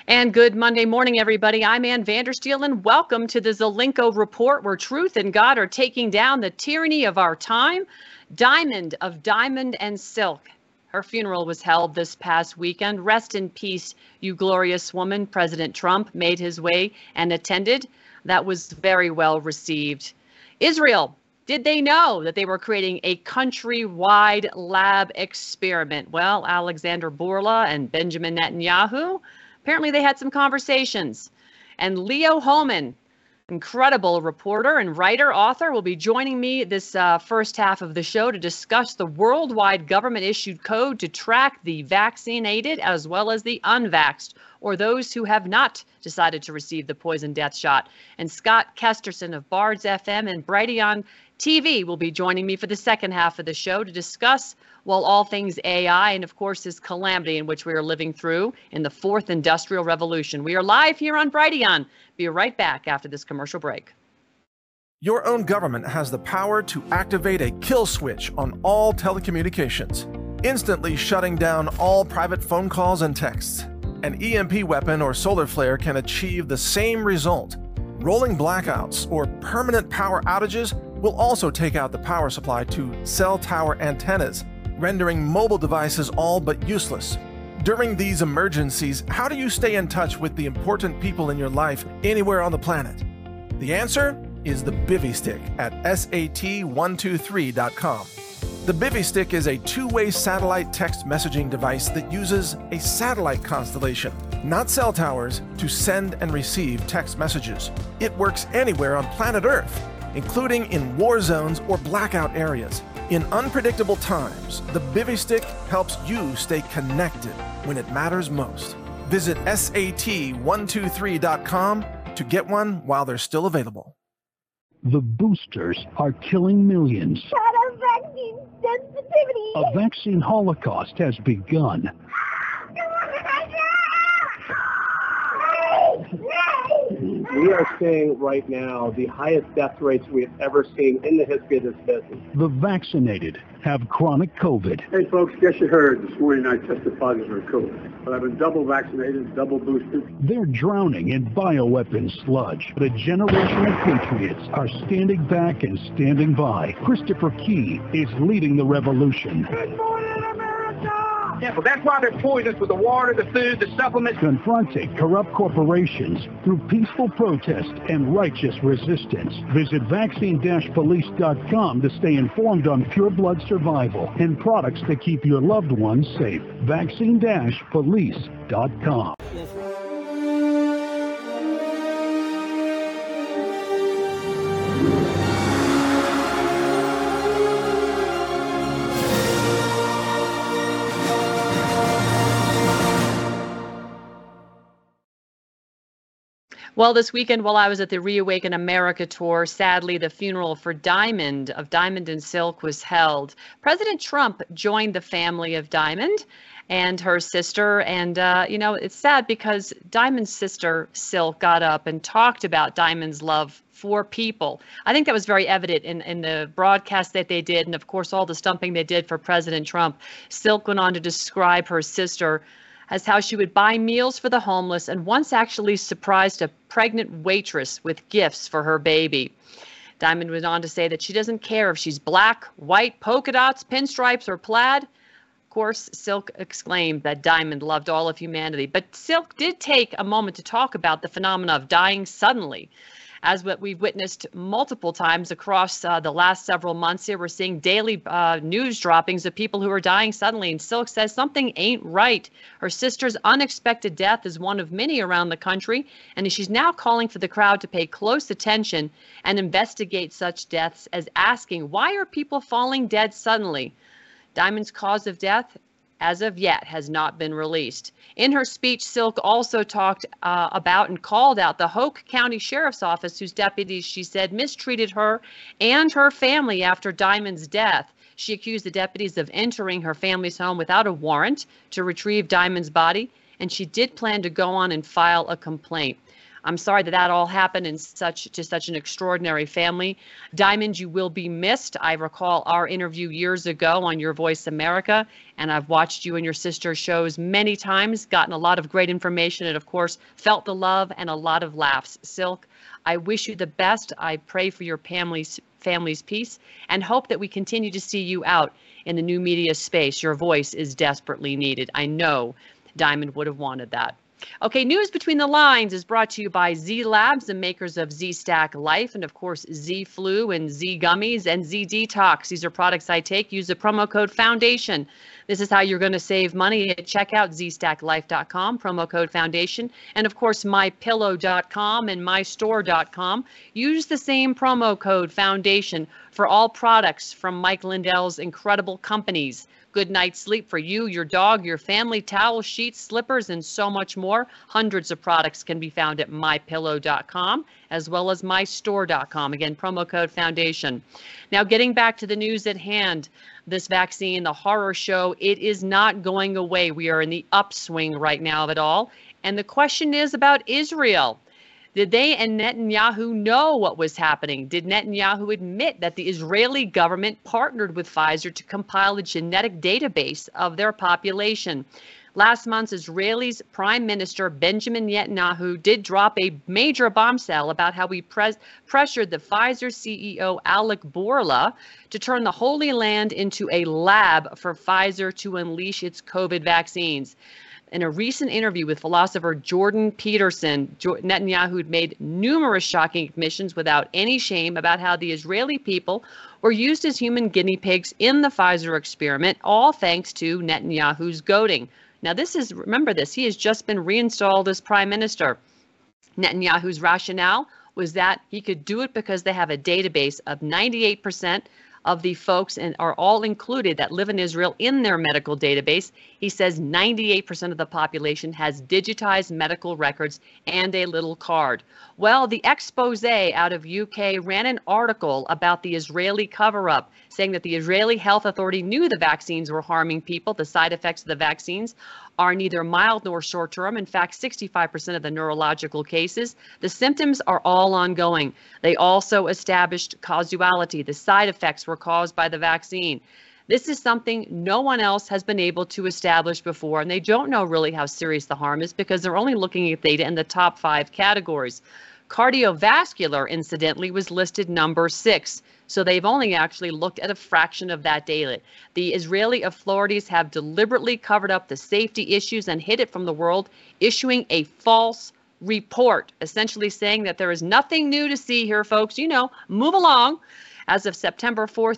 And good Monday morning, everybody. I'm Ann Vandersteel, and welcome to the Zelenko Report, where truth and God are taking down the tyranny of our time. Diamond of Diamond and Silk. Her funeral was held this past weekend. Rest in peace, you glorious woman. President Trump made his way and attended. That was very well received. Israel. Did they know that they were creating a countrywide lab experiment? Well, Alexander Bourla and Benjamin Netanyahu, apparently they had some conversations. And Leo Hohmann, incredible reporter and writer, author, will be joining me this first half of the show to discuss the worldwide government-issued code to track the vaccinated as well as the unvaxxed, or those who have not decided to receive the poison death shot. And Scott Kesterson of Bards FM and Brighteon TV will be joining me for the second half of the show to discuss, well, all things AI and, of course, this calamity in which we are living through in the fourth industrial revolution. We are live here on Brighteon. Be right back after this commercial break. Your own government has the power to activate a kill switch on all telecommunications, instantly shutting down all private phone calls and texts. An EMP weapon or solar flare can achieve the same result. Rolling blackouts or permanent power outages will also take out the power supply to cell tower antennas, rendering mobile devices all but useless. During these emergencies, how do you stay in touch with the important people in your life anywhere on the planet? The answer is the Bivy Stick at sat123.com. The Bivy Stick is a two-way satellite text messaging device that uses a satellite constellation, not cell towers, to send and receive text messages. It works anywhere on planet Earth, including in war zones or blackout areas. In unpredictable times, the Bivy Stick helps you stay connected when it matters most. Visit sat123.com to get one while they're still available. The boosters are killing millions. Vaccine sensitivity. A vaccine holocaust has begun. We are seeing right now the highest death rates we have ever seen in the history of this business. The vaccinated have chronic COVID. Hey folks, guess you heard this morning I tested positive for COVID, but I've been double vaccinated, double boosted. They're drowning in bioweapon sludge, but a generation of patriots are standing back and standing by. Christopher Key is leading the revolution. Good morning, America! Yeah, well, that's why they're poisonous with the water, the food, the supplements. Confronting corrupt corporations through peaceful protest and righteous resistance. Visit vaccine-police.com to stay informed on pure blood survival and products that keep your loved ones safe. Vaccine-police.com. Well, this weekend while I was at the Reawaken America tour, sadly, the funeral for Diamond of Diamond and Silk was held. President Trump joined the family of Diamond and her sister. And, it's sad because Diamond's sister, Silk, got up and talked about Diamond's love for people. I think that was very evident in the broadcast that they did. And, of course, all the stumping they did for President Trump. Silk went on to describe her sister as how she would buy meals for the homeless and once actually surprised a pregnant waitress with gifts for her baby. Diamond went on to say that she doesn't care if she's black, white, polka dots, pinstripes, or plaid. Of course, Silk exclaimed that Diamond loved all of humanity. But Silk did take a moment to talk about the phenomena of dying suddenly. As what we've witnessed multiple times across the last several months here, we're seeing daily news droppings of people who are dying suddenly. And Silk says something ain't right. Her sister's unexpected death is one of many around the country, and she's now calling for the crowd to pay close attention and investigate such deaths, as asking, why are people falling dead suddenly? Diamond's cause of death, as of yet, has not been released. In her speech, Silk also talked about and called out the Hoke County Sheriff's Office, whose deputies, she said, mistreated her and her family after Diamond's death. She accused the deputies of entering her family's home without a warrant to retrieve Diamond's body, and she did plan to go on and file a complaint. I'm sorry that that all happened in such an extraordinary family. Diamond, you will be missed. I recall our interview years ago on Your Voice America, and I've watched you and your sister's shows many times, gotten a lot of great information, and of course, felt the love and a lot of laughs. Silk, I wish you the best. I pray for your family's peace and hope that we continue to see you out in the new media space. Your voice is desperately needed. I know Diamond would have wanted that. Okay, News Between the Lines is brought to you by Z Labs, the makers of Z-Stack Life, and of course Z Flu and Z Gummies and Z Detox. These are products I take. Use the promo code Foundation. This is how you're going to save money at checkout, zstacklife.com, promo code Foundation, and of course mypillow.com and mystore.com. Use the same promo code Foundation for all products from Mike Lindell's incredible companies. Good night's sleep for you, your dog, your family, towels, sheets, slippers, and so much more. Hundreds of products can be found at mypillow.com as well as mystore.com. Again, promo code Foundation. Now, getting back to the news at hand, this vaccine, the horror show, it is not going away. We are in the upswing right now of it all. And the question is about Israel. Did they and Netanyahu know what was happening? Did Netanyahu admit that the Israeli government partnered with Pfizer to compile a genetic database of their population? Last month, Israel's Prime Minister Benjamin Netanyahu did drop a major bombshell about how he pressured the Pfizer CEO Alec Bourla to turn the Holy Land into a lab for Pfizer to unleash its COVID vaccines. In a recent interview with philosopher Jordan Peterson, Netanyahu had made numerous shocking admissions without any shame about how the Israeli people were used as human guinea pigs in the Pfizer experiment, all thanks to Netanyahu's goading. Now, remember this, he has just been reinstalled as prime minister. Netanyahu's rationale was that he could do it because they have a database of 98% of the folks and are all included that live in Israel in their medical database. He says 98% of the population has digitized medical records and a little card. Well, the expose out of UK ran an article about the Israeli cover-up, saying that the Israeli Health Authority knew the vaccines were harming people. The side effects of the vaccines are neither mild nor short-term. In fact, 65% of the neurological cases, the symptoms are all ongoing. They also established causality. The side effects were caused by the vaccine. This is something no one else has been able to establish before, and they don't know really how serious the harm is because they're only looking at data in the top 5 categories. Cardiovascular, incidentally, was listed number 6. So they've only actually looked at a fraction of that data. The Israeli authorities have deliberately covered up the safety issues and hid it from the world, issuing a false report, essentially saying that there is nothing new to see here, folks. Move along. As of September 4th,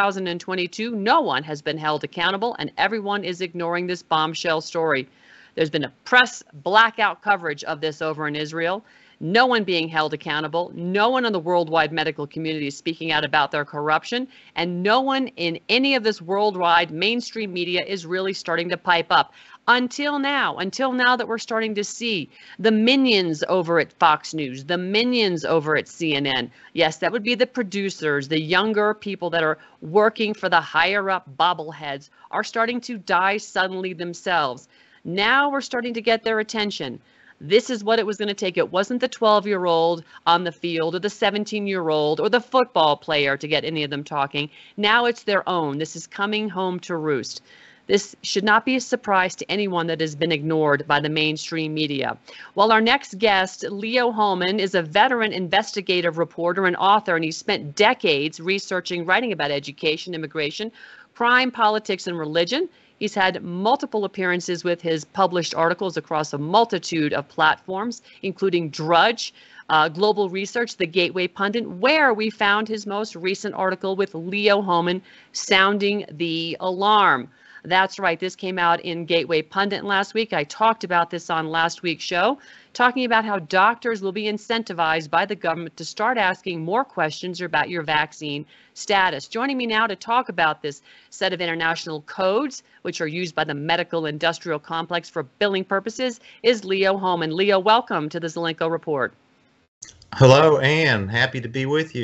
2022, no one has been held accountable, and everyone is ignoring this bombshell story. There's been a press blackout coverage of this over in Israel. No one being held accountable, no one in the worldwide medical community is speaking out about their corruption, and no one in any of this worldwide mainstream media is really starting to pipe up. Until now that we're starting to see the minions over at Fox News, the minions over at CNN. Yes, that would be the producers, the younger people that are working for the higher up bobbleheads are starting to die suddenly themselves. Now we're starting to get their attention. This is what it was going to take. It wasn't the 12-year-old on the field or the 17-year-old or the football player to get any of them talking. Now it's their own. This is coming home to roost. This should not be a surprise to anyone that has been ignored by the mainstream media. Well, our next guest, Leo Hohmann, is a veteran investigative reporter and author, and he's spent decades researching, writing about education, immigration, crime, politics, and religion. He's had multiple appearances with his published articles across a multitude of platforms, including Drudge, Global Research, The Gateway Pundit, where we found his most recent article with Leo Hohmann sounding the alarm. That's right. This came out in Gateway Pundit last week. I talked about this on last week's show, talking about how doctors will be incentivized by the government to start asking more questions about your vaccine status. Joining me now to talk about this set of international codes, which are used by the medical industrial complex for billing purposes, is Leo Hohmann. Leo, welcome to the Zelenko Report. Hello, Ann. Happy to be with you.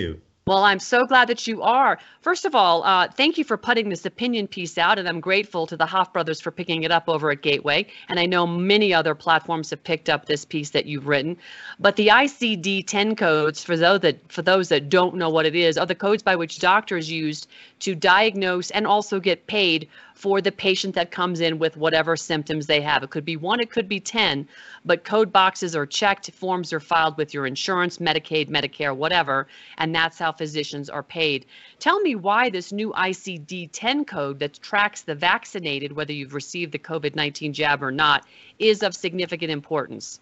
Well, I'm so glad that you are. First of all, thank you for putting this opinion piece out, and I'm grateful to the Hoff brothers for picking it up over at Gateway. And I know many other platforms have picked up this piece that you've written. But the ICD-10 codes, for those that don't know what it is, are the codes by which doctors used to diagnose and also get paid for the patient that comes in with whatever symptoms they have. It could be 1, it could be 10, but code boxes are checked, forms are filed with your insurance, Medicaid, Medicare, whatever, and that's how physicians are paid. Tell me why this new ICD-10 code that tracks the vaccinated, whether you've received the COVID-19 jab or not, is of significant importance.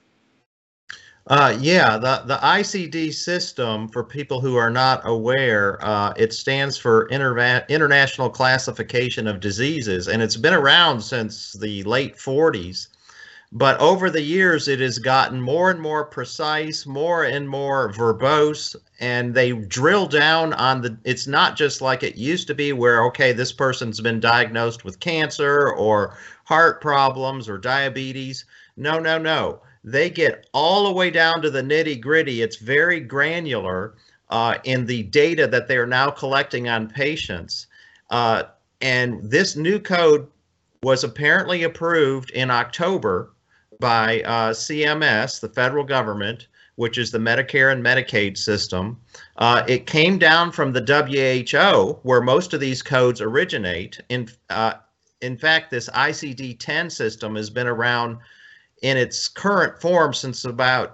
Yeah, the ICD system, for people who are not aware, it stands for International Classification of Diseases, and it's been around since the late 40s. But over the years, it has gotten more and more precise, more and more verbose, and they drill down on it's not just like it used to be where, okay, this person's been diagnosed with cancer or heart problems or diabetes. No, no, no. They get all the way down to the nitty gritty. It's very granular in the data that they are now collecting on patients. And this new code was apparently approved in October by CMS, the federal government, which is the Medicare and Medicaid system. It came down from the WHO, where most of these codes originate. In fact, this ICD-10 system has been around in its current form since about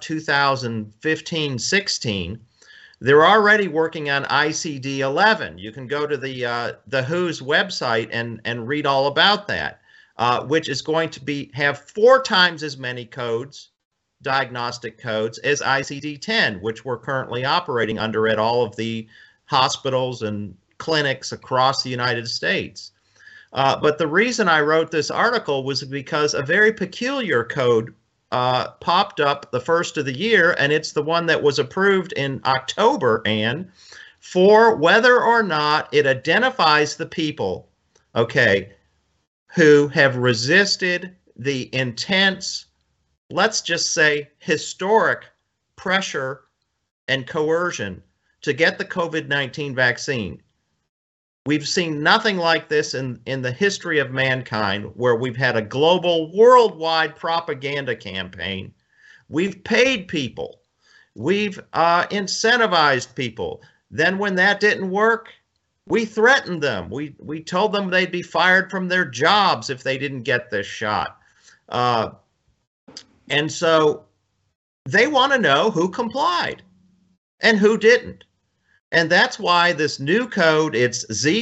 2015-16. They're already working on ICD-11. You can go to the WHO's website and read all about that, which is going to have 4 times as many codes, diagnostic codes, as ICD-10, which we're currently operating under at all of the hospitals and clinics across the United States. But the reason I wrote this article was because a very peculiar code popped up the first of the year, and it's the one that was approved in October, Anne, for whether or not it identifies the people, okay, who have resisted the intense, let's just say, historic pressure and coercion to get the COVID-19 vaccine. We've seen nothing like this in the history of mankind, where we've had a global, worldwide propaganda campaign. We've paid people. We've incentivized people. Then when that didn't work, we threatened them. We told them they'd be fired from their jobs if they didn't get this shot. And so they want to know who complied and who didn't. And that's why this new code, it's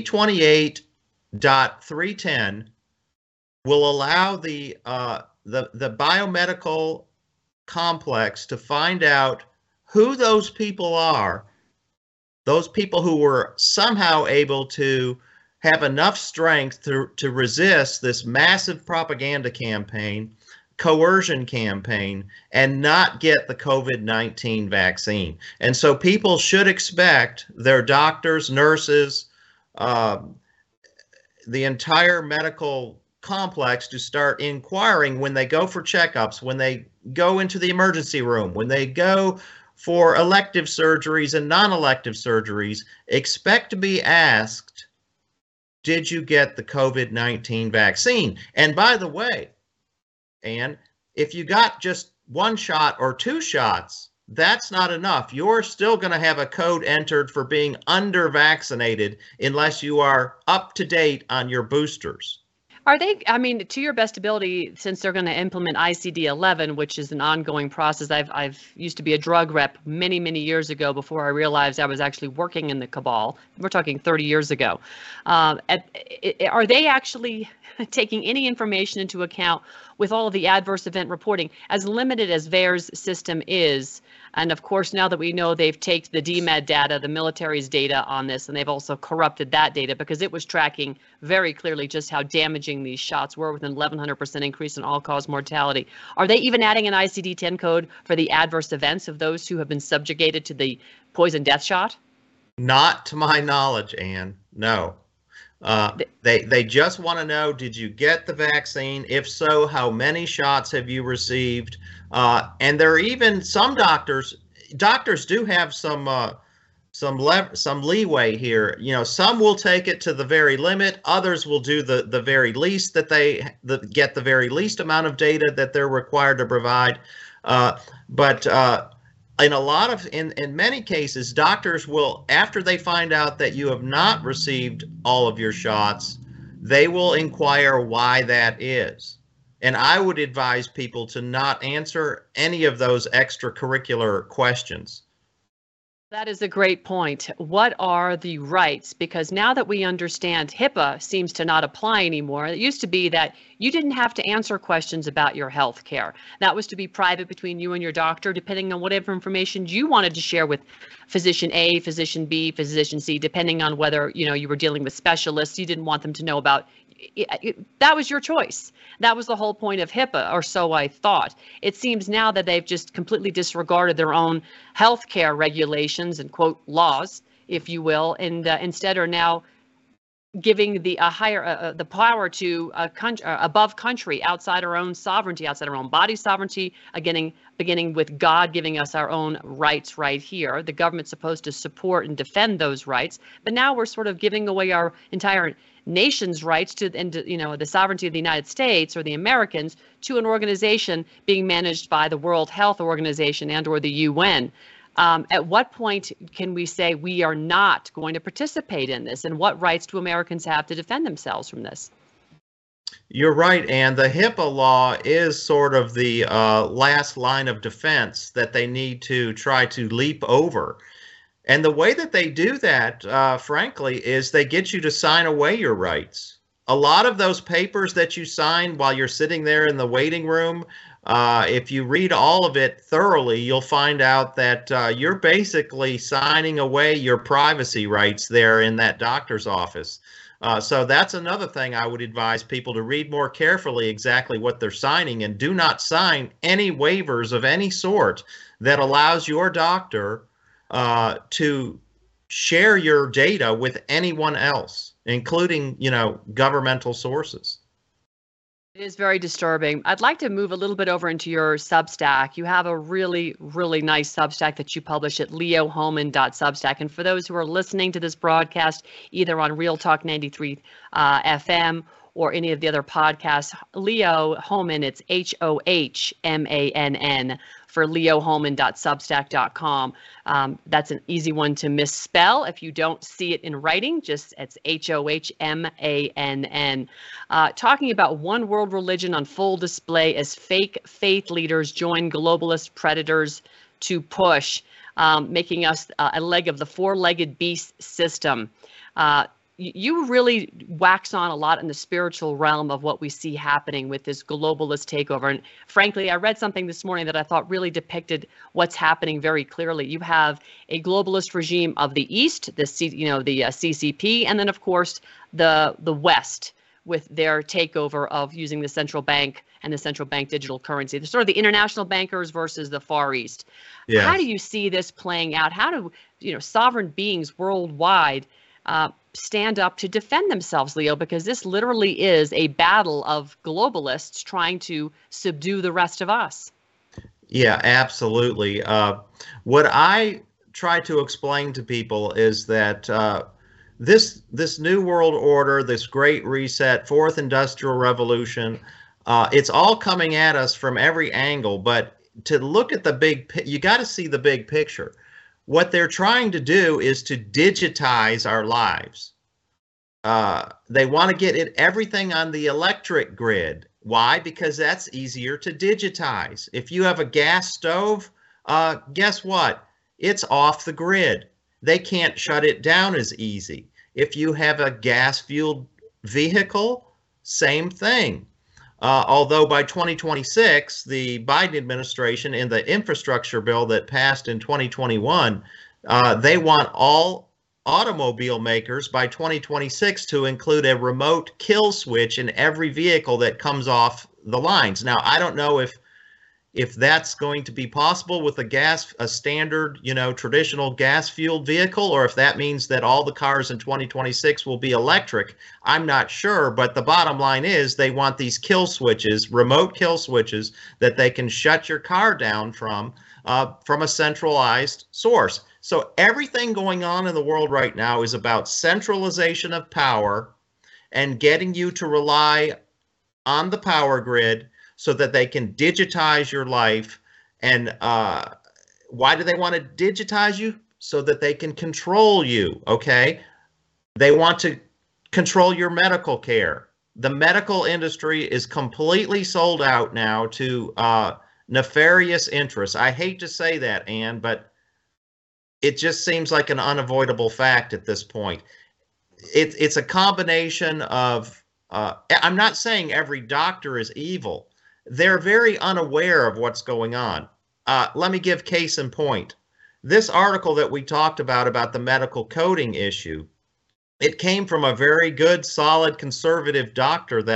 Z28.310, will allow the biomedical complex to find out who those people are, those people who were somehow able to have enough strength to resist this massive propaganda campaign, coercion campaign, and not get the COVID-19 vaccine. And so people should expect their doctors, nurses, the entire medical complex to start inquiring when they go for checkups, when they go into the emergency room, when they go for elective surgeries and non-elective surgeries. Expect to be asked, did you get the COVID-19 vaccine? And by the way, and if you got just 1 shot or 2 shots, that's not enough. You're still going to have a code entered for being under-vaccinated unless you are up to date on your boosters. Are they, I mean, to your best ability, since they're going to implement ICD-11, which is an ongoing process. I've used to be a drug rep many, many years ago before I realized I was actually working in the cabal. We're talking 30 years ago. Are they actually taking any information into account with all of the adverse event reporting, as limited as VAERS system is? And of course, now that we know they've taken the DMED data, the military's data on this, and they've also corrupted that data because it was tracking very clearly just how damaging these shots were, with an 1,100% increase in all-cause mortality. Are they even adding an ICD-10 code for the adverse events of those who have been subjugated to the poison death shot? Not to my knowledge, Anne, no. They just want to know, did you get the vaccine? If so, how many shots have you received? And there are even some doctors do have some some leeway here. You know, some will take it to the very limit. Others will do the very least that get the very least amount of data that they're required to provide. But in many cases, doctors will, after they find out that you have not received all of your shots, they will inquire why that is. And I would advise people to not answer any of those extracurricular questions. That is a great point. What are the rights? Because now that we understand HIPAA seems to not apply anymore. It used to be that you didn't have to answer questions about your health care. That was to be private between you and your doctor, depending on whatever information you wanted to share with physician A, physician B, physician C, depending on whether, you know, you were dealing with specialists. You didn't want them to know about that was your choice. That was the whole point of HIPAA, or so I thought. It seems now that they've just completely disregarded their own healthcare regulations and, quote, laws, if you will, and instead are now giving the the power to a country above country, outside our own sovereignty, outside our own body sovereignty, beginning with God giving us our own rights right here. The government's supposed to support and defend those rights, but now we're sort of giving away our entire nation's rights to, and you know, the sovereignty of the United States or the Americans to an organization being managed by the World Health Organization and or the UN. At what point can we say we are not going to participate in this, and what rights do Americans have to defend themselves from this? You're right, and the HIPAA law is sort of the last line of defense that they need to try to leap over. And the way that they do that, frankly, is they get you to sign away your rights. A lot of those papers that you sign while you're sitting there in the waiting room, if you read all of it thoroughly, you'll find out that you're basically signing away your privacy rights there in that doctor's office. So that's another thing I would advise people to read more carefully exactly what they're signing, and do not sign any waivers of any sort that allows your doctor to share your data with anyone else, including, you know, governmental sources. It is very disturbing. I'd like to move a little bit over into your Substack. You have a really, really nice Substack that you publish at leohohmann.substack. And for those who are listening to this broadcast, either on Real Talk 93 FM or any of the other podcasts, Leo Hohmann, it's Hohmann, for leohohmann.substack.com. That's an easy one to misspell. If you don't see it in writing, just it's Hohmann. Talking about one world religion on full display as fake faith leaders join globalist predators to push, making us a leg of the four-legged beast system. You really wax on a lot in the spiritual realm of what we see happening with this globalist takeover. And frankly, I read something this morning that I thought really depicted what's happening very clearly. You have a globalist regime of the East, the CCP, and then of course the West with their takeover of using the central bank and the central bank digital currency. They're sort of the international bankers versus the Far East. Yes. How do you see this playing out? How do, you know, sovereign beings worldwide stand up to defend themselves, Leo, because this literally is a battle of globalists trying to subdue the rest of us? Yeah, absolutely. What I try to explain to people is that this new world order, this great reset, fourth industrial revolution, it's all coming at us from every angle. But to look at the you got to see the big picture. What they're trying to do is to digitize our lives. They want to get everything on the electric grid. Why? Because that's easier to digitize. If you have a gas stove, guess what? It's off the grid. They can't shut it down as easy. If you have a gas-fueled vehicle, same thing. Although by 2026, the Biden administration in the infrastructure bill that passed in 2021, they want all automobile makers by 2026 to include a remote kill switch in every vehicle that comes off the lines. Now, I don't know if that's going to be possible with a standard, you know, traditional gas-fueled vehicle, or if that means that all the cars in 2026 will be electric. I'm not sure, but the bottom line is they want these kill switches, remote kill switches, that they can shut your car down from a centralized source. So everything going on in the world right now is about centralization of power and getting you to rely on the power grid so that they can digitize your life. And why do they want to digitize you? So that they can control you, okay? They want to control your medical care. The medical industry is completely sold out now to nefarious interests. I hate to say that, Ann, but it just seems like an unavoidable fact at this point. It's a combination of, I'm not saying every doctor is evil. They're very unaware of what's going on. Let me give case in point. This article that we talked about the medical coding issue, it came from a very good, solid, conservative doctor that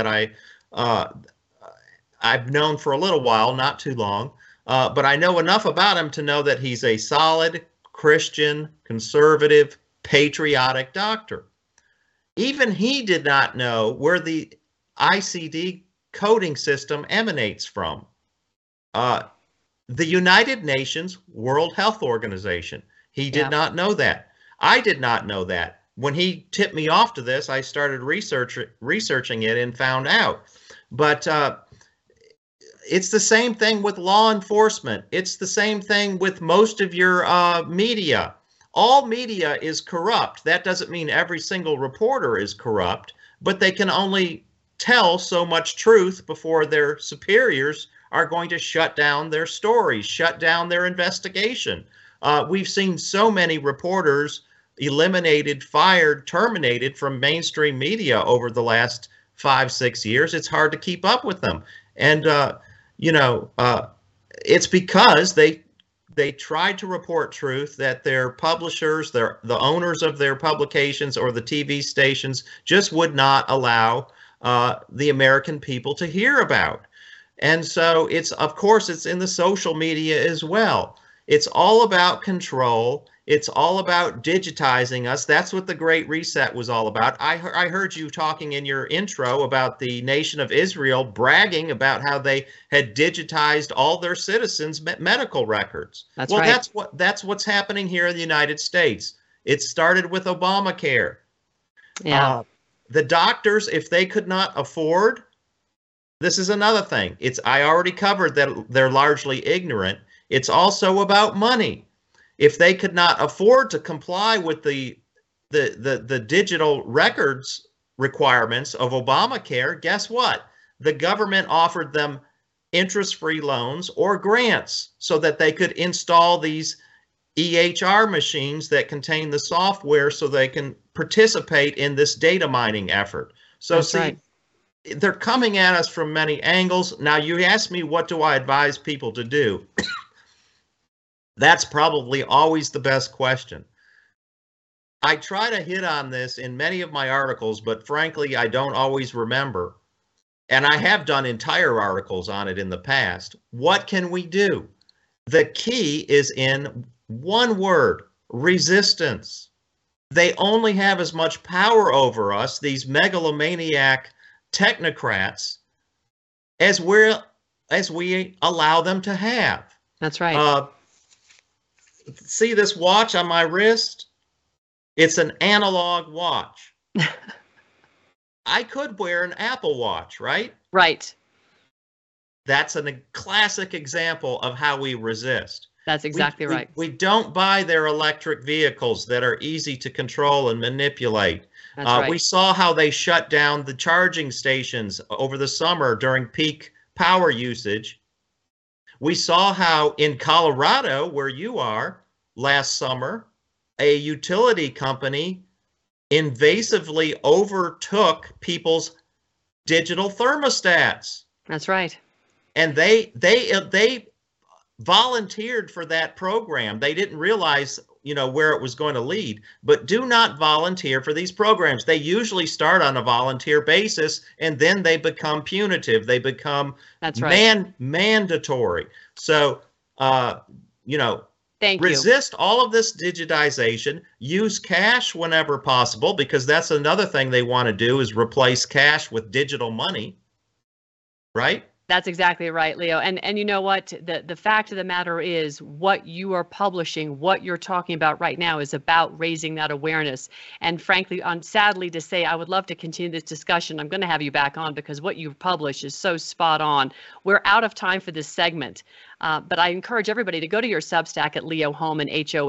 I've known for a little while, not too long, but I know enough about him to know that he's a solid, Christian, conservative, patriotic doctor. Even he did not know where the ICD coding system emanates from. The United Nations World Health Organization. He did not know that. I did not know that. When he tipped me off to this, I started researching it and found out. But it's the same thing with law enforcement. It's the same thing with most of your media. All media is corrupt. That doesn't mean every single reporter is corrupt, but they can only tell so much truth before their superiors are going to shut down their stories, shut down their investigation. We've seen so many reporters eliminated, fired, terminated from mainstream media over the last 5-6 years. It's hard to keep up with them. And, it's because they tried to report truth that their publishers, the owners of their publications or the TV stations just would not allow the American people to hear about. And so of course, it's in the social media as well. It's all about control. It's all about digitizing us. That's what the Great Reset was all about. I heard you talking in your intro about the nation of Israel bragging about how they had digitized all their citizens' medical records. That's right. That's what's happening here in the United States. It started with Obamacare. Yeah. The doctors, if they could not afford, this is another thing. I already covered that they're largely ignorant. It's also about money. If they could not afford to comply with the digital records requirements of Obamacare, guess what? The government offered them interest-free loans or grants so that they could install these EHR machines that contain the software so they can participate in this data mining effort. So That's see, right. They're coming at us from many angles. Now, you ask me, what do I advise people to do? That's probably always the best question. I try to hit on this in many of my articles, but frankly, I don't always remember. And I have done entire articles on it in the past. What can we do? The key is in one word: resistance. They only have as much power over us, these megalomaniac technocrats, as we allow them to have. That's right. See this watch on my wrist? It's an analog watch. I could wear an Apple Watch, right? Right. That's a classic example of how we resist. That's exactly right. We don't buy their electric vehicles that are easy to control and manipulate. That's right. We saw how they shut down the charging stations over the summer during peak power usage. We saw how in Colorado, where you are, last summer, a utility company invasively overtook people's digital thermostats. That's right. And they volunteered for that program. They didn't realize, where it was going to lead. But do not volunteer for these programs. They usually start on a volunteer basis, and then they become punitive. They become mandatory. So, Thank resist all of this digitization. Use cash whenever possible, because that's another thing they want to do, is replace cash with digital money, right? That's exactly right, Leo. And you know what? The fact of the matter is what you are publishing, what you're talking about right now is about raising that awareness. And frankly, sadly to say, I would love to continue this discussion. I'm going to have you back on because what you've published is so spot on. We're out of time for this segment. But I encourage everybody to go to your Substack at Leo Hohmann,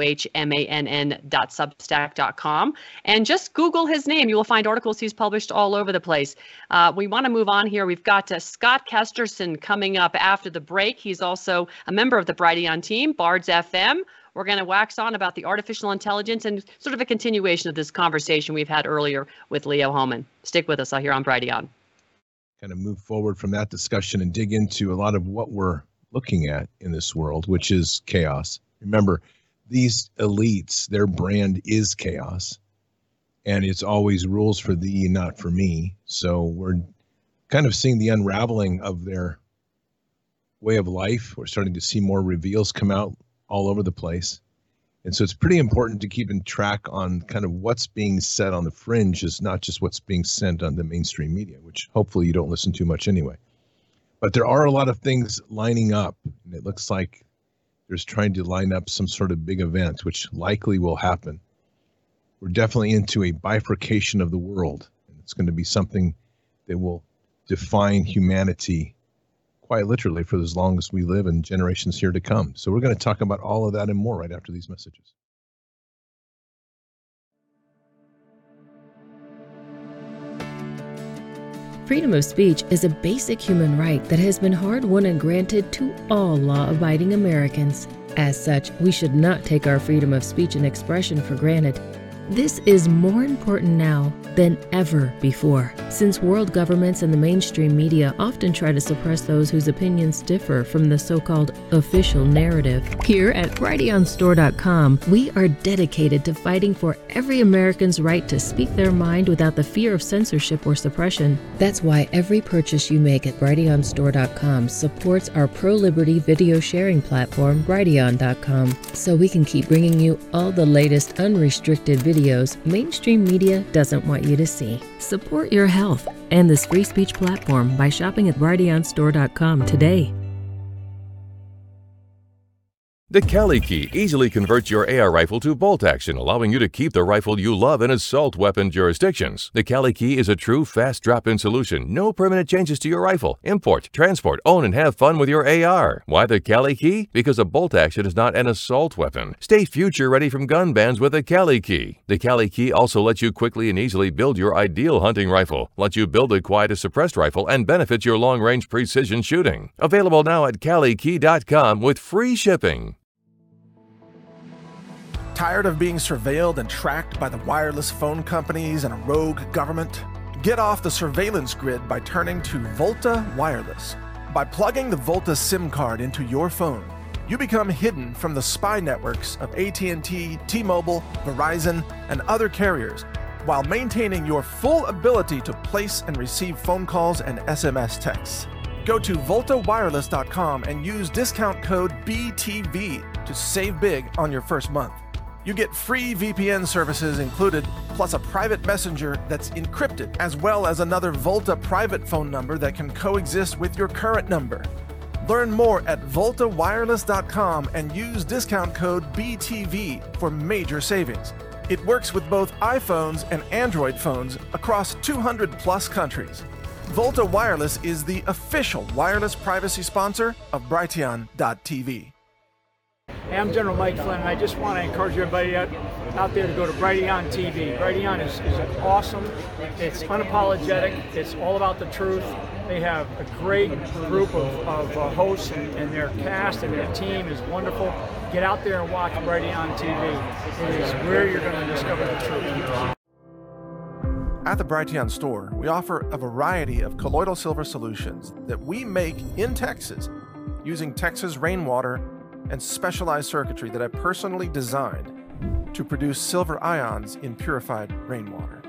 HOHMANN.substack.com, and just Google his name. You will find articles he's published all over the place. We want to move on here. We've got Scott Kesterson coming up after the break. He's also a member of the Brighteon team, Bards FM. We're going to wax on about the artificial intelligence and sort of a continuation of this conversation we've had earlier with Leo Hohmann. Stick with us here on Brighteon. Kind of move forward from that discussion and dig into a lot of what we're looking at in this world, which is chaos. Remember, these elites, their brand is chaos, and it's always rules for thee, not for me. So we're kind of seeing the unraveling of their way of life. We're starting to see more reveals come out all over the place. And so it's pretty important to keep in track on kind of what's being said on the fringe, is not just what's being said on the mainstream media, which hopefully you don't listen too much anyway. But there are a lot of things lining up, and it looks like there's trying to line up some sort of big event, which likely will happen. We're definitely into a bifurcation of the world, and it's going to be something that will define humanity quite literally for as long as we live and generations here to come. So we're going to talk about all of that and more right after these messages. Freedom of speech is a basic human right that has been hard-won and granted to all law-abiding Americans. As such, we should not take our freedom of speech and expression for granted. This is more important now than ever before, since world governments and the mainstream media often try to suppress those whose opinions differ from the so-called official narrative. Here at BrighteonStore.com, we are dedicated to fighting for every American's right to speak their mind without the fear of censorship or suppression. That's why every purchase you make at BrighteonStore.com supports our pro-liberty video sharing platform, Brighteon.com, so we can keep bringing you all the latest unrestricted videos mainstream media doesn't want you to see. Support your health and this free speech platform by shopping at BrighteonStore.com today. The Cali Key easily converts your AR rifle to bolt action, allowing you to keep the rifle you love in assault weapon jurisdictions. The Cali Key is a true fast drop-in solution. No permanent changes to your rifle. Import, transport, own, and have fun with your AR. Why the Cali Key? Because a bolt action is not an assault weapon. Stay future ready from gun bans with the Cali Key. The Cali Key also lets you quickly and easily build your ideal hunting rifle, lets you build a quiet as suppressed rifle, and benefits your long-range precision shooting. Available now at CaliKey.com with free shipping. Tired of being surveilled and tracked by the wireless phone companies and a rogue government? Get off the surveillance grid by turning to Volta Wireless. By plugging the Volta SIM card into your phone, you become hidden from the spy networks of AT&T, T-Mobile, Verizon, and other carriers, while maintaining your full ability to place and receive phone calls and SMS texts. Go to VoltaWireless.com and use discount code BTV to save big on your first month. You get free VPN services included, plus a private messenger that's encrypted, as well as another Volta private phone number that can coexist with your current number. Learn more at VoltaWireless.com and use discount code BTV for major savings. It works with both iPhones and Android phones across 200 plus countries. Volta Wireless is the official wireless privacy sponsor of Brighteon.tv. Hey, I'm General Mike Flynn, and I just want to encourage everybody out there to go to Brighteon TV. Brighteon is awesome. It's unapologetic. It's all about the truth. They have a great group of hosts, and their cast and their team is wonderful. Get out there and watch Brighteon TV. It is where you're going to discover the truth. At the Brighteon store, we offer a variety of colloidal silver solutions that we make in Texas using Texas rainwater and specialized circuitry that I personally designed to produce silver ions in purified rainwater.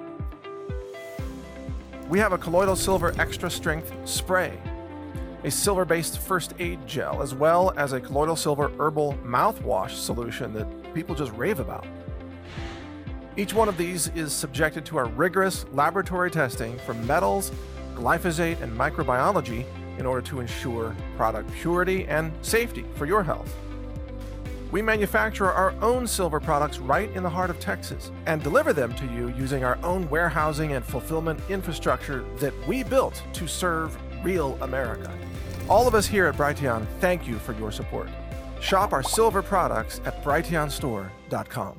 We have a colloidal silver extra strength spray, a silver-based first aid gel, as well as a colloidal silver herbal mouthwash solution that people just rave about. Each one of these is subjected to our rigorous laboratory testing for metals, glyphosate, and microbiology in order to ensure product purity and safety for your health. We manufacture our own silver products right in the heart of Texas and deliver them to you using our own warehousing and fulfillment infrastructure that we built to serve real America. All of us here at Brighteon thank you for your support. Shop our silver products at brighteonstore.com.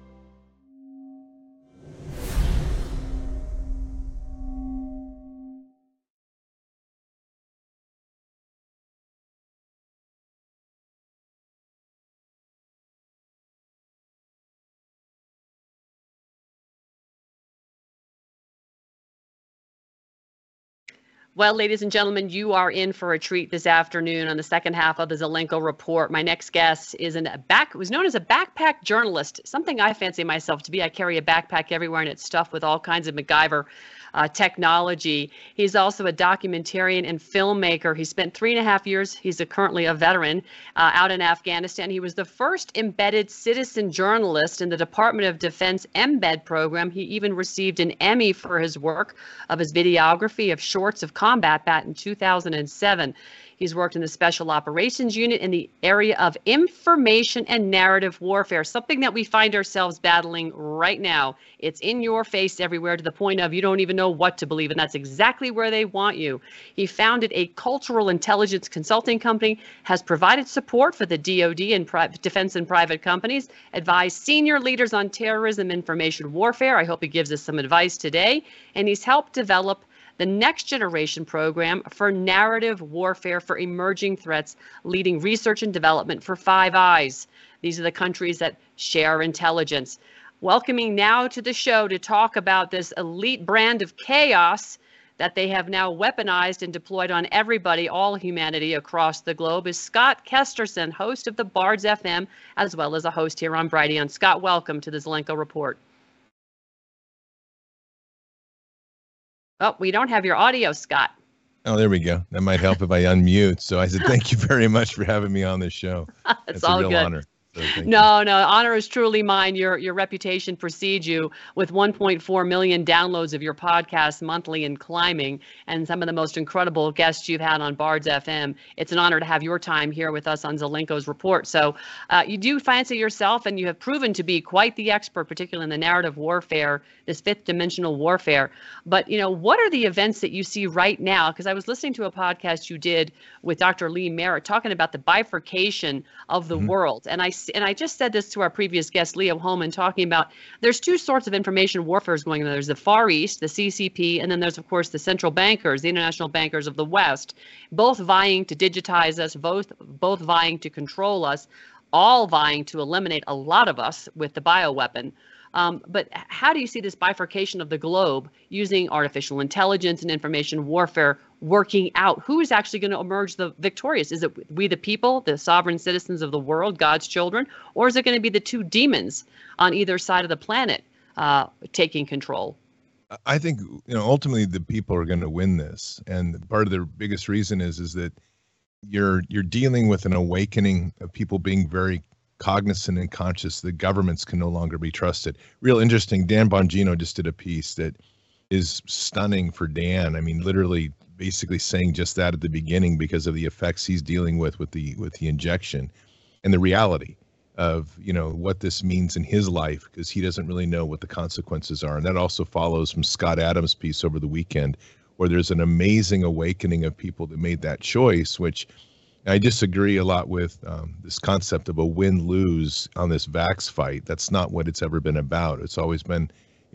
Well, ladies and gentlemen, you are in for a treat this afternoon on the second half of the Zelenko Report. My next guest is was known as a backpack journalist, something I fancy myself to be. I carry a backpack everywhere and it's stuffed with all kinds of MacGyver technology. He's also a documentarian and filmmaker. He spent 3.5 years, he's currently a veteran, out in Afghanistan. He was the first embedded citizen journalist in the Department of Defense embed program. He even received an Emmy for his work of his videography of shorts of combat back in 2007. He's worked in the Special Operations Unit in the area of information and narrative warfare, something that we find ourselves battling right now. It's in your face everywhere to the point of you don't even know what to believe, and that's exactly where they want you. He founded a cultural intelligence consulting company, has provided support for the DoD and defense and private companies, advised senior leaders on terrorism information warfare. I hope he gives us some advice today, and he's helped develop the Next Generation program for narrative warfare for emerging threats, leading research and development for Five Eyes. These are the countries that share intelligence. Welcoming now to the show to talk about this elite brand of chaos that they have now weaponized and deployed on everybody, all humanity across the globe, is Scott Kesterson, host of the Bards FM, as well as a host here on Brighteon. Scott, welcome to the Zelenko Report. Oh, we don't have your audio, Scott. Oh, there we go. That might help if I unmute. So I said, thank you very much for having me on this show. It's all a real good. honor. So no, honor is truly mine. Your reputation precedes you with 1.4 million downloads of your podcast monthly and climbing, and some of the most incredible guests you've had on Bards FM. It's an honor to have your time here with us on Zelenko's Report. So you do fancy yourself, and you have proven to be quite the expert, particularly in the narrative warfare, this fifth dimensional warfare. But, what are the events that you see right now? Because I was listening to a podcast you did with Dr. Lee Merritt talking about the bifurcation of the world. And I just said this to our previous guest, Leo Holman, talking about there's two sorts of information warfare going on. There's the Far East, the CCP, and then there's, of course, the central bankers, the international bankers of the West, both vying to digitize us, both vying to control us, all vying to eliminate a lot of us with the bioweapon. But how do you see this bifurcation of the globe using artificial intelligence and information warfare working out? Who is actually going to emerge the victorious? Is it we the people, the sovereign citizens of the world, God's children, or is it going to be the two demons on either side of the planet taking control? I think ultimately the people are going to win this, and part of the biggest reason is that you're dealing with an awakening of people being very cognizant and conscious that governments can no longer be trusted. Real interesting. Dan Bongino just did a piece that is stunning for Dan. I mean, literally, basically saying just that at the beginning because of the effects he's dealing with the injection, and the reality of what this means in his life, because he doesn't really know what the consequences are. And that also follows from Scott Adams' piece over the weekend, where there's an amazing awakening of people that made that choice, which I disagree a lot with this concept of a win-lose on this vax fight. That's not what it's ever been about. It's always been,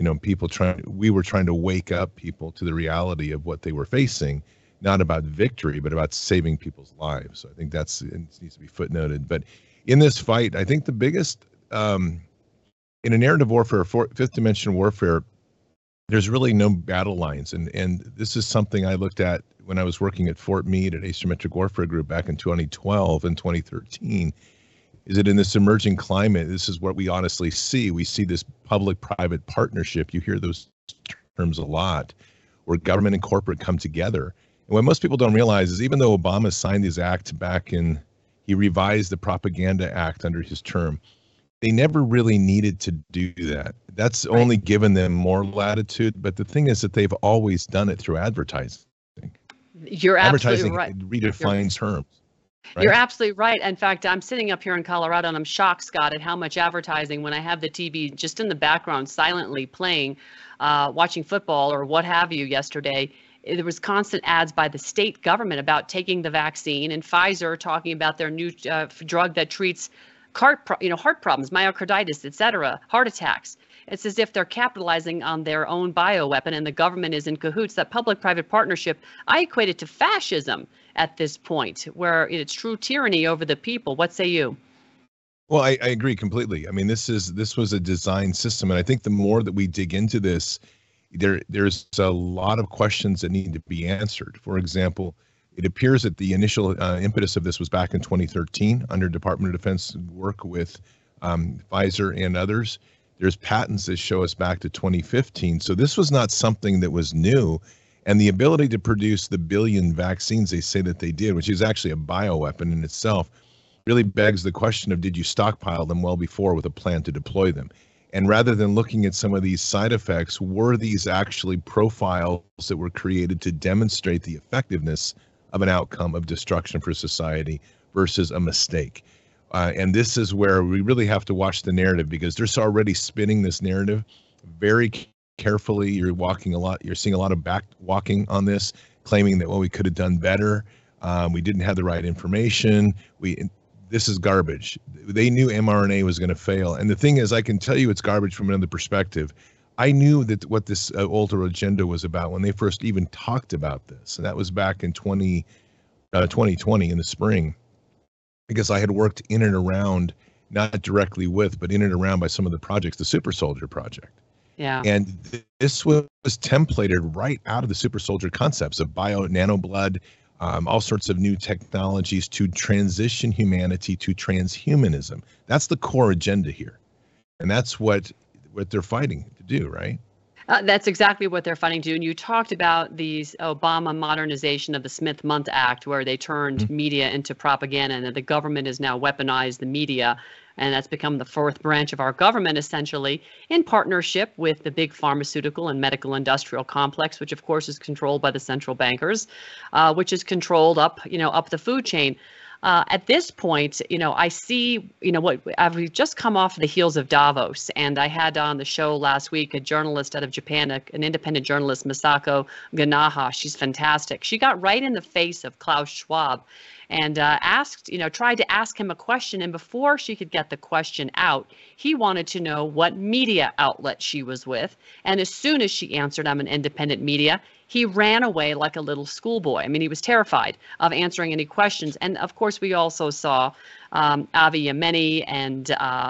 we were trying to wake up people to the reality of what they were facing, not about victory, but about saving people's lives. So I think it needs to be footnoted. But in this fight, I think the biggest, in a narrative warfare, fifth dimension warfare, there's really no battle lines. And this is something I looked at when I was working at Fort Meade at Asymmetric Warfare Group back in 2012 and 2013, is that in this emerging climate, this is what we honestly see. We see this public-private partnership. You hear those terms a lot, where government and corporate come together. And what most people don't realize is even though Obama signed his act he revised the Propaganda Act under his term, they never really needed to do that. That's only given them more latitude. But the thing is that they've always done it through advertising. You're absolutely Advertising right. redefines terms. Right? You're absolutely right. In fact, I'm sitting up here in Colorado and I'm shocked, Scott, at how much advertising when I have the TV just in the background silently playing, watching football or what have you yesterday. There was constant ads by the state government about taking the vaccine, and Pfizer talking about their new drug that treats heart problems, myocarditis, etc., heart attacks. It's as if they're capitalizing on their own bioweapon and the government is in cahoots. That public-private partnership, I equate it to fascism at this point, where it's true tyranny over the people. What say you? Well, I agree completely. I mean, this was a design system, and I think the more that we dig into this, there's a lot of questions that need to be answered. For example, it appears that the initial impetus of this was back in 2013 under Department of Defense work with Pfizer and others. There's patents that show us back to 2015. So this was not something that was new. And the ability to produce the billion vaccines they say that they did, which is actually a bioweapon in itself, really begs the question of, did you stockpile them well before with a plan to deploy them? And rather than looking at some of these side effects, were these actually profiles that were created to demonstrate the effectiveness of an outcome of destruction for society versus a mistake? And this is where we really have to watch the narrative, because they're already spinning this narrative very carefully. You're seeing a lot of back walking on this, claiming that, well, we could have done better. We didn't have the right information. This is garbage. They knew mRNA was going to fail. And the thing is, I can tell you it's garbage from another perspective. I knew that what this ultra agenda was about when they first even talked about this. And that was back in 2020 in the spring, because I had worked in and around, not directly with, but in and around by some of the projects, the Super Soldier Project. Yeah. And this was templated right out of the Super Soldier concepts of nanoblood, all sorts of new technologies to transition humanity to transhumanism. That's the core agenda here. And that's what they're fighting to do, right? That's exactly what they're fighting to do. And you talked about these Obama modernization of the Smith-Mundt Act, where they turned media into propaganda, and that the government has now weaponized the media. And that's become the fourth branch of our government, essentially, in partnership with the big pharmaceutical and medical industrial complex, which, of course, is controlled by the central bankers, which is controlled up the food chain. At this point, I see, what I've just come off the heels of Davos, and I had on the show last week a journalist out of Japan, an independent journalist, Masako Ganaha. She's fantastic. She got right in the face of Klaus Schwab and tried to ask him a question. And before she could get the question out, he wanted to know what media outlet she was with. And as soon as she answered, I'm an independent media, he ran away like a little schoolboy. I mean, he was terrified of answering any questions. And of course, we also saw Avi Yemeni and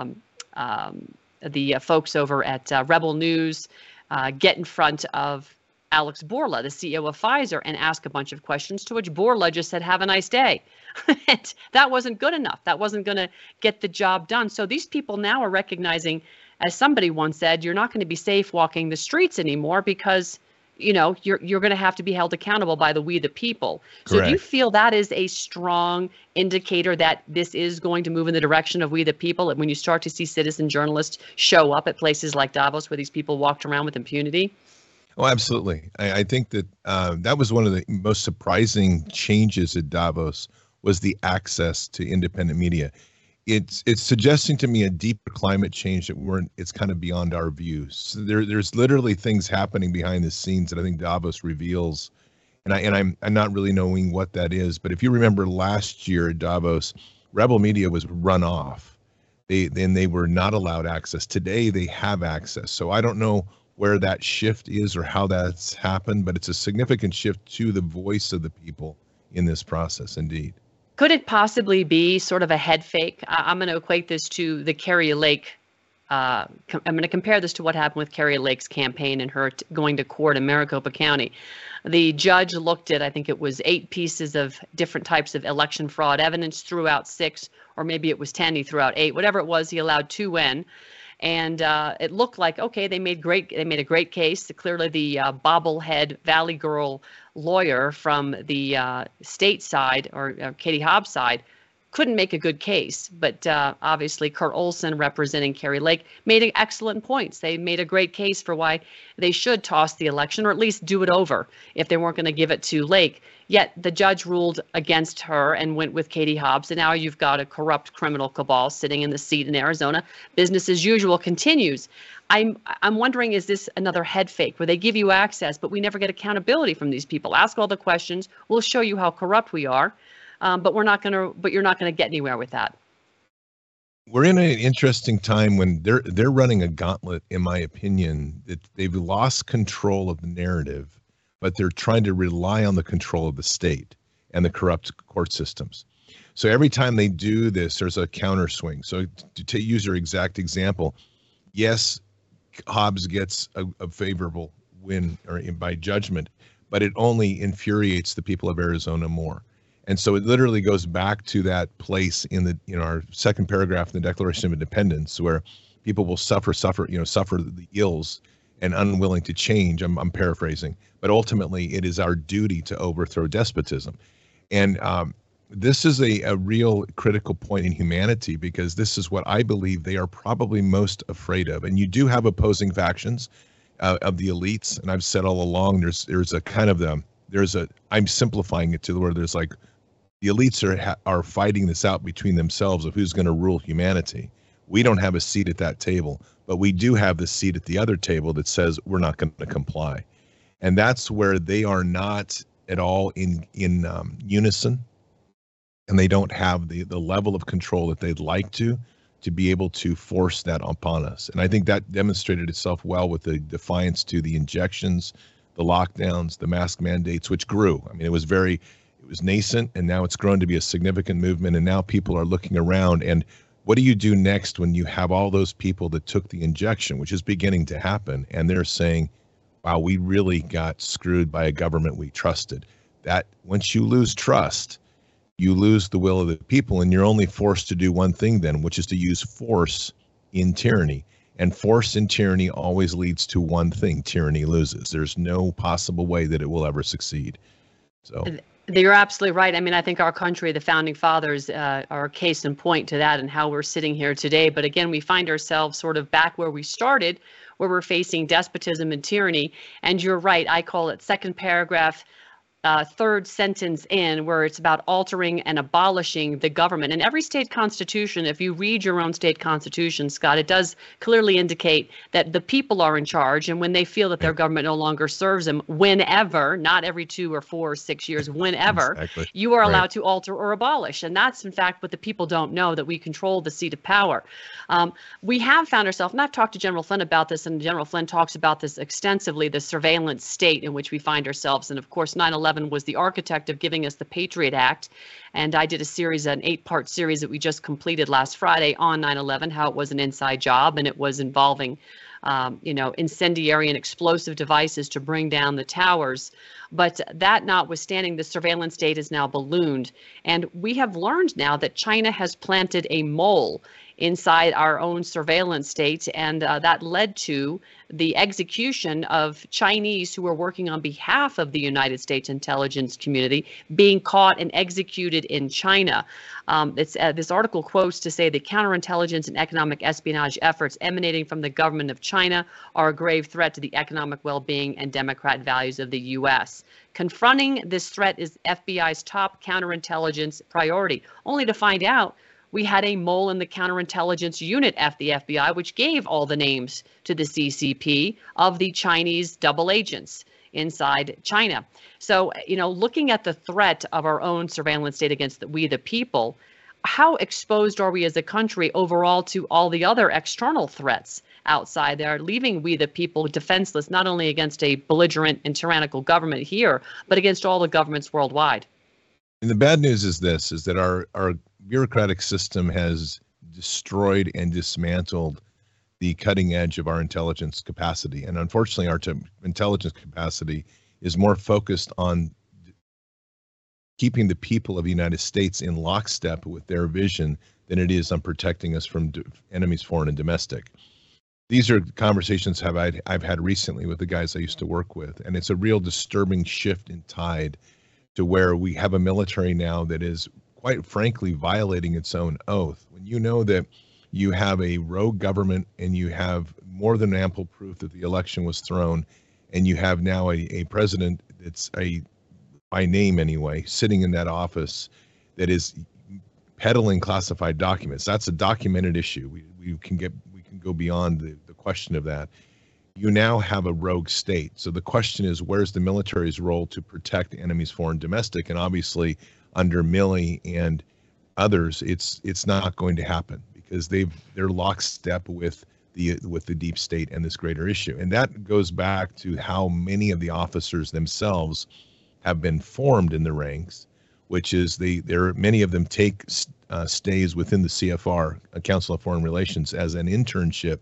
the folks over at Rebel News get in front of Alex Bourla, the CEO of Pfizer, and ask a bunch of questions, to which Bourla just said, "Have a nice day." And that wasn't good enough. That wasn't going to get the job done. So these people now are recognizing, as somebody once said, you're not going to be safe walking the streets anymore, because you're going to have to be held accountable by we the people. So Correct. Do you feel that is a strong indicator that this is going to move in the direction of we the people, when you start to see citizen journalists show up at places like Davos, where these people walked around with impunity? Oh, absolutely. I think that that was one of the most surprising changes at Davos, was the access to independent media. It's suggesting to me a deeper climate change that it's kind of beyond our views. So there's literally things happening behind the scenes that I think Davos reveals, and I'm not really knowing what that is. But if you remember last year at Davos, Rebel Media was run off. They were not allowed access. Today they have access. So I don't know where that shift is or how that's happened, but it's a significant shift to the voice of the people in this process, indeed. Could it possibly be sort of a head fake? I'm going to equate this to the Kari Lake. I'm going to compare this to what happened with Kari Lake's campaign and her going to court in Maricopa County. The judge looked at, I think it was 8 pieces of different types of election fraud evidence, threw out 6, or maybe it was 10, he threw out 8. Whatever it was, he allowed 2 in. And it looked like, okay, they made a great case. Clearly, the bobblehead Valley Girl lawyer from the state side, or Katie Hobbs' side, couldn't make a good case. But obviously, Kurt Olson, representing Kari Lake, made excellent points. They made a great case for why they should toss the election, or at least do it over if they weren't going to give it to Lake. Yet the judge ruled against her and went with Katie Hobbs. And now you've got a corrupt criminal cabal sitting in the seat in Arizona. Business as usual continues. I'm wondering, is this another head fake where they give you access, but we never get accountability from these people? Ask all the questions. We'll show you how corrupt we are, but you're not going to get anywhere with that. We're in an interesting time when they're running a gauntlet, in my opinion, that they've lost control of the narrative, but they're trying to rely on the control of the state and the corrupt court systems. So every time they do this, there's a counter swing. So to use your exact example, yes, Hobbs gets a favorable win or by judgment, but it only infuriates the people of Arizona more. And so it literally goes back to that place in our second paragraph in the Declaration of Independence, where people will suffer the ills and unwilling to change. I'm paraphrasing, but ultimately it is our duty to overthrow despotism. And this is a real critical point in humanity, because this is what I believe they are probably most afraid of. And you do have opposing factions of the elites. And I've said all along, there's a kind of I'm simplifying it to where there's like, the elites are fighting this out between themselves of who's going to rule humanity. We don't have a seat at that table, but we do have the seat at the other table that says we're not going to comply. And that's where they are not at all in unison. And they don't have the level of control that they'd like to be able to force that upon us. And I think that demonstrated itself well with the defiance to the injections, the lockdowns, the mask mandates, which grew. I mean, it was nascent, and now it's grown to be a significant movement. And now people are looking around. And what do you do next when you have all those people that took the injection, which is beginning to happen, and they're saying, wow, we really got screwed by a government we trusted? That once you lose trust, you lose the will of the people, and you're only forced to do one thing then, which is to use force in tyranny. And force in tyranny always leads to one thing: tyranny loses. There's no possible way that it will ever succeed. So you're absolutely right. I mean, I think our country, the founding fathers, are a case in point to that and how we're sitting here today. But again, we find ourselves sort of back where we started, where we're facing despotism and tyranny. And you're right. I call it second paragraph, third sentence in, where it's about altering and abolishing the government. And every state constitution, if you read your own state constitution, Scott, it does clearly indicate that the people are in charge. And when they feel that their government no longer serves them, whenever, not every 2 or 4 or 6 years, whenever, exactly, you are allowed to alter or abolish. And that's, in fact, what the people don't know, that we control the seat of power. We have found ourselves, and I've talked to General Flynn about this, and General Flynn talks about this extensively, the surveillance state in which we find ourselves. And of course, 9/11 was the architect of giving us the Patriot Act. And I did a series, an 8-part series that we just completed last Friday on 9/11, how it was an inside job, and it was involving, incendiary and explosive devices to bring down the towers. But that notwithstanding, the surveillance state is now ballooned. And we have learned now that China has planted a mole inside our own surveillance state, and that led to the execution of Chinese who were working on behalf of the United States intelligence community being caught and executed in China. This article quotes to say the counterintelligence and economic espionage efforts emanating from the government of China are a grave threat to the economic well-being and democrat values of the U.S. Confronting this threat is FBI's top counterintelligence priority, only to find out we had a mole in the counterintelligence unit at the FBI, which gave all the names to the CCP of the Chinese double agents inside China. So, looking at the threat of our own surveillance state against we the people, how exposed are we as a country overall to all the other external threats outside there, leaving we the people defenseless, not only against a belligerent and tyrannical government here, but against all the governments worldwide? And the bad news is this, is that our bureaucratic system has destroyed and dismantled the cutting edge of our intelligence capacity. And unfortunately, our intelligence capacity is more focused on keeping the people of the United States in lockstep with their vision than it is on protecting us from enemies, foreign and domestic. These are conversations I've had recently with the guys I used to work with, and it's a real disturbing shift in tide to where we have a military now that is quite frankly violating its own oath. When you know that you have a rogue government and you have more than ample proof that the election was thrown, and you have now a president that's by name anyway, sitting in that office that is peddling classified documents. That's a documented issue. We can go beyond the question of that. You now have a rogue state. So the question is, where's the military's role to protect enemies, foreign, domestic? And obviously, under Milley and others, it's not going to happen because they're lockstep with the deep state and this greater issue. And that goes back to how many of the officers themselves have been formed in the ranks, which is many of them take stays within the CFR, Council of Foreign Relations, as an internship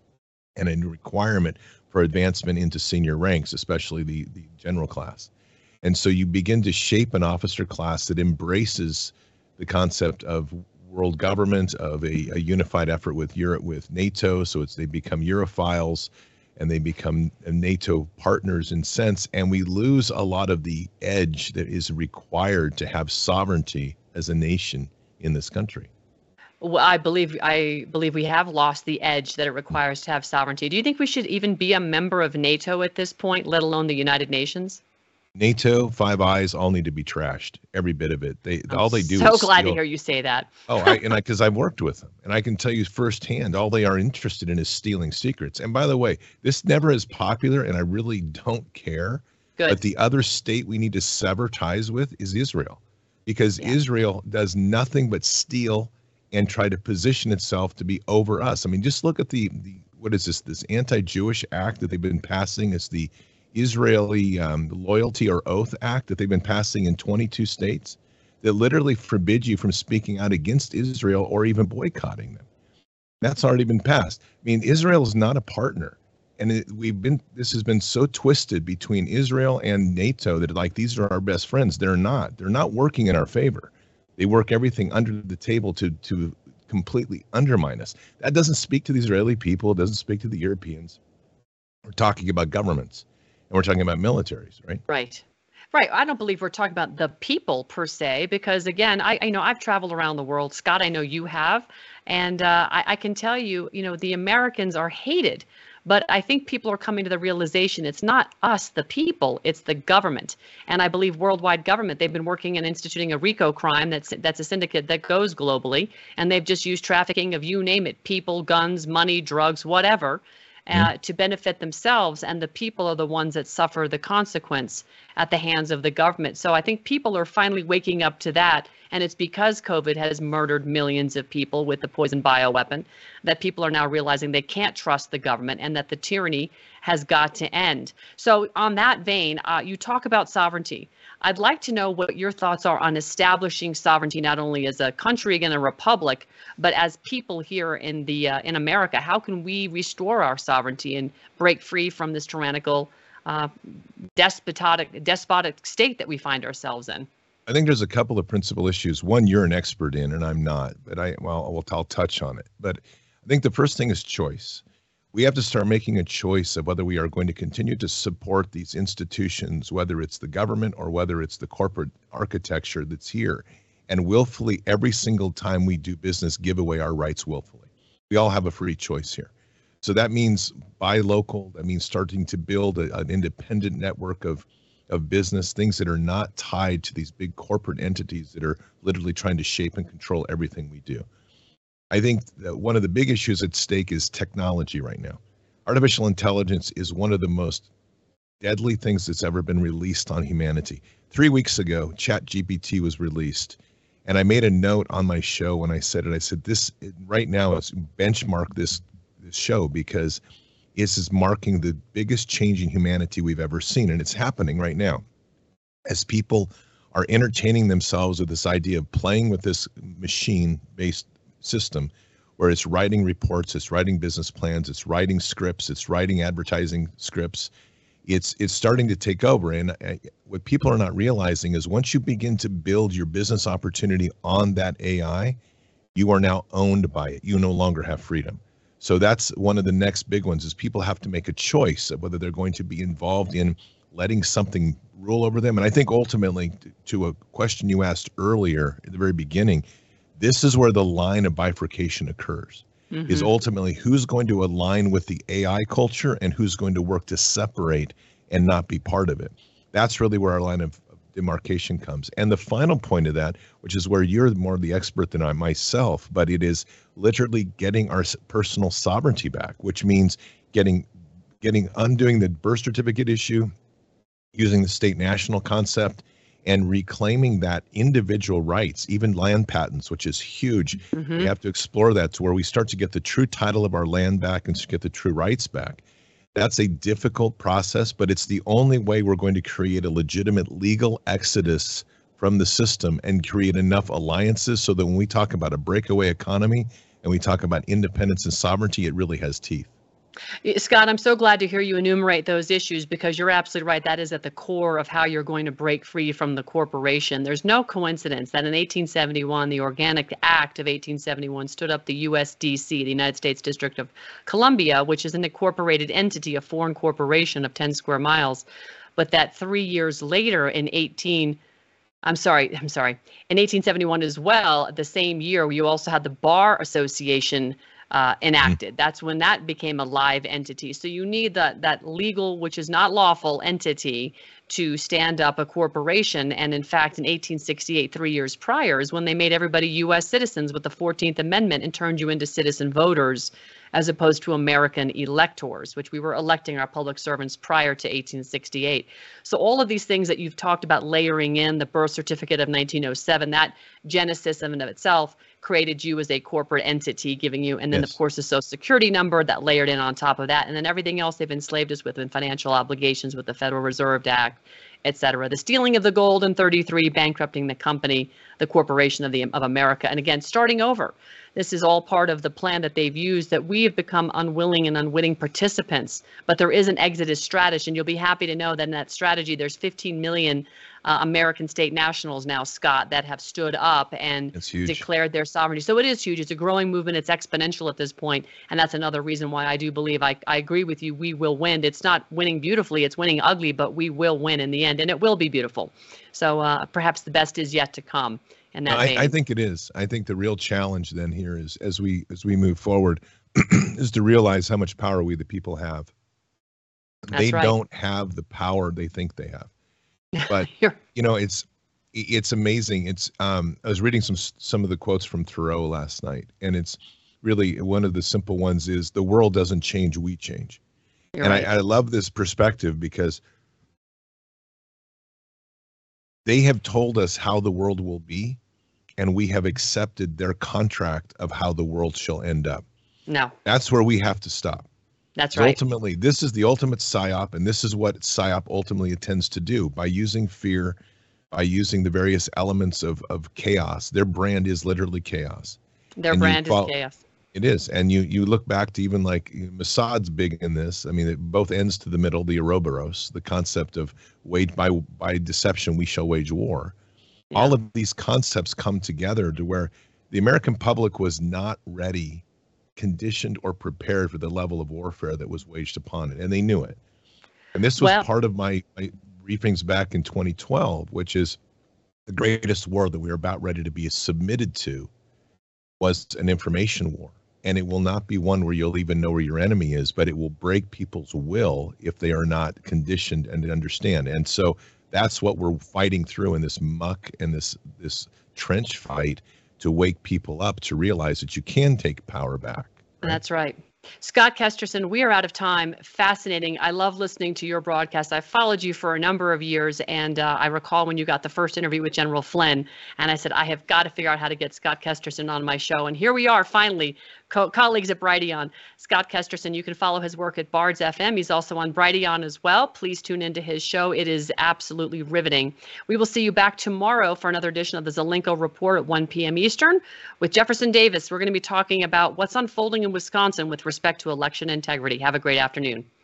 and a requirement for advancement into senior ranks, especially the general class. And so you begin to shape an officer class that embraces the concept of world government, of a unified effort with Europe, with NATO. So they become Europhiles and they become NATO partners in sense. And we lose a lot of the edge that is required to have sovereignty as a nation in this country. Well, I believe we have lost the edge that it requires to have sovereignty. Do you think we should even be a member of NATO at this point, let alone the United Nations? NATO, Five Eyes, all need to be trashed. Every bit of it. All they do. So glad to hear you say that. Because I've worked with them, and I can tell you firsthand, all they are interested in is stealing secrets. And by the way, this never is popular, and I really don't care. Good. But the other state we need to sever ties with is Israel, because Israel does nothing but steal and try to position itself to be over us. I mean, just look at the what is this anti-Jewish act that they've been passing? It's the Israeli Loyalty or Oath Act that they've been passing in 22 states that literally forbid you from speaking out against Israel or even boycotting them. That's already been passed. I mean, Israel is not a partner. And this has been so twisted between Israel and NATO that like these are our best friends. They're not. They're not working in our favor. They work everything under the table to completely undermine us. That doesn't speak to the Israeli people. It doesn't speak to the Europeans. We're talking about governments. And we're talking about militaries, right? Right. I don't believe we're talking about the people per se, because again, I know I've traveled around the world. Scott, I know you have. And I can tell you, the Americans are hated. But I think people are coming to the realization it's not us, the people, it's the government. And I believe worldwide government, they've been working and instituting a RICO crime that's a syndicate that goes globally. And they've just used trafficking of you name it, people, guns, money, drugs, whatever. To benefit themselves, and the people are the ones that suffer the consequence at the hands of the government. So I think people are finally waking up to that, and it's because COVID has murdered millions of people with the poison bioweapon that people are now realizing they can't trust the government and that the tyranny has got to end. So on that vein, you talk about sovereignty. I'd like to know what your thoughts are on establishing sovereignty, not only as a country and a republic, but as people here in America. How can we restore our sovereignty and break free from this tyrannical, despotic state that we find ourselves in? I think there's a couple of principal issues. One, you're an expert in, and I'm not. But I'll touch on it. But I think the first thing is choice. We have to start making a choice of whether we are going to continue to support these institutions, whether it's the government or whether it's the corporate architecture that's here, and willfully every single time we do business, give away our rights willfully. We all have a free choice here. So that means buy local. That means starting to build an independent network of business, things that are not tied to these big corporate entities that are literally trying to shape and control everything we do. I think that one of the big issues at stake is technology right now. Artificial intelligence is one of the most deadly things that's ever been released on humanity. 3 weeks ago, ChatGPT was released, and I made a note on my show when I said it. I said, this right now is benchmark this show because this is marking the biggest change in humanity we've ever seen, and it's happening right now. As people are entertaining themselves with this idea of playing with this machine-based system where it's writing reports, it's writing business plans, it's writing scripts, it's writing advertising scripts. It's starting to take over. And what people are not realizing is once you begin to build your business opportunity on that AI, you are now owned by it. You no longer have freedom. So that's one of the next big ones is people have to make a choice of whether they're going to be involved in letting something rule over them. And I think ultimately, to a question you asked earlier at the very beginning, this is where the line of bifurcation occurs, is ultimately who's going to align with the AI culture and who's going to work to separate and not be part of it. That's really where our line of demarcation comes. And the final point of that, which is where you're more the expert than I myself, but it is literally getting our personal sovereignty back, which means undoing the birth certificate issue, using the state national concept, and reclaiming that individual rights, even land patents, which is huge. We have to explore that to where we start to get the true title of our land back and get the true rights back. That's a difficult process, but it's the only way we're going to create a legitimate legal exodus from the system and create enough alliances so that when we talk about a breakaway economy and we talk about independence and sovereignty, it really has teeth. Scott, I'm so glad to hear you enumerate those issues because you're absolutely right. That is at the core of how you're going to break free from the corporation. There's no coincidence that in 1871, the Organic Act of 1871 stood up the USDC, the United States District of Columbia, which is an incorporated entity, a foreign corporation of 10 square miles. But that 3 years later in 1871 as well, the same year, you also had the Bar Association enacted. That's when that became a live entity. So you need that legal, which is not lawful entity to stand up a corporation. And in fact, in 1868, 3 years prior, is when they made everybody U.S. citizens with the 14th Amendment and turned you into citizen voters as opposed to American electors, which we were electing our public servants prior to 1868. So all of these things that you've talked about layering in, the birth certificate of 1907, that genesis in and of itself created you as a corporate entity, giving you, and then of course the Social Security number that layered in on top of that, and then everything else they've enslaved us with in financial obligations with the Federal Reserve Act, et cetera. The stealing of the gold in 33, bankrupting the company, the corporation of America, and again, starting over. This is all part of the plan that they've used that we have become unwilling and unwitting participants. But there is an exodus strategy, and you'll be happy to know that in that strategy, there's 15 million American state nationals now, Scott, that have stood up and declared their sovereignty. So it is huge. It's a growing movement. It's exponential at this point. And that's another reason why I do believe I agree with you. We will win. It's not winning beautifully. It's winning ugly, but we will win in the end. And it will be beautiful. So perhaps the best is yet to come. I think it is. I think the real challenge then here is as we move forward is to realize how much power we the people have. They don't have the power they think they have. But you know, it's amazing. It's I was reading some of the quotes from Thoreau last night, and it's really one of the simple ones is the world doesn't change, we change. I love this perspective because they have told us how the world will be, and we have accepted their contract of how the world shall end up. No. That's where we have to stop. That's right. Ultimately, this is the ultimate PSYOP, and this is what PSYOP ultimately intends to do by using fear, by using the various elements of chaos. Their brand is literally chaos. Their brand is chaos. It is. And you look back to even like Mossad's big in this. I mean, it both ends to the middle, the Ouroboros, the concept of by deception we shall wage war. Yeah. All of these concepts come together to where the American public was not ready, conditioned, or prepared for the level of warfare that was waged upon it. And they knew it. And this was part of my briefings back in 2012, which is the greatest war that we are about ready to be submitted to was an information war. And it will not be one where you'll even know where your enemy is, but it will break people's will if they are not conditioned and understand. And so that's what we're fighting through in this muck and this trench fight to wake people up to realize that you can take power back. Right? That's right. Scott Kesterson, we are out of time. Fascinating. I love listening to your broadcast. I followed you for a number of years, and I recall when you got the first interview with General Flynn, and I said, I have got to figure out how to get Scott Kesterson on my show. And here we are, finally, colleagues at Brighteon. Scott Kesterson, you can follow his work at Bards FM. He's also on Brighteon as well. Please tune into his show. It is absolutely riveting. We will see you back tomorrow for another edition of the Zelenko Report at 1 p.m. Eastern with Jefferson Davis. We're going to be talking about what's unfolding in Wisconsin with respect to election integrity. Have a great afternoon.